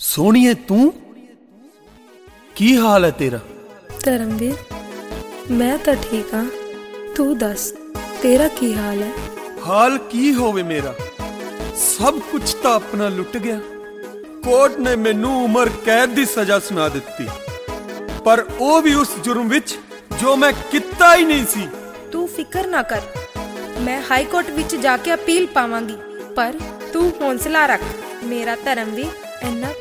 ਸੋਹਣੀਏ ਤੂੰ ਕੀ ਹਾਲ ਹੈ ਤੇਰਾ? ਧਰਮਵੀਰ, ਮੈਂ ਤਾਂ ਠੀਕ ਹਾਂ। ਤੂੰ ਦੱਸ, ਤੇਰਾ ਕੀ ਹਾਲ ਹੈ? ਹਾਲ ਕੀ ਹੋਵੇ ਮੇਰਾ, ਸਭ ਕੁਝ ਤਾਂ ਆਪਣਾ ਲੁੱਟ ਗਿਆ। ਕੋਰਟ ਨੇ ਮੈਨੂੰ ਉਮਰ ਕੈਦ ਦੀ ਸਜ਼ਾ ਸੁਣਾ ਦਿੱਤੀ, ਪਰ ਉਹ ਵੀ ਉਸ ਜੁਰਮ ਵਿੱਚ ਜੋ ਮੈਂ ਕੀਤਾ ਹੀ ਨਹੀਂ ਸੀ। ਤੂੰ ਫਿਕਰ ਨਾ ਕਰ, ਮੈਂ ਹਾਈ ਕੋਰਟ ਵਿੱਚ ਜਾ ਕੇ ਅਪੀਲ ਪਾਵਾਂਗੀ, ਪਰ ਤੂੰ ਹੌਸਲਾ ਰੱਖ। ਮੇਰਾ ਧਰਮਵੀਰ ਇੰਨਾ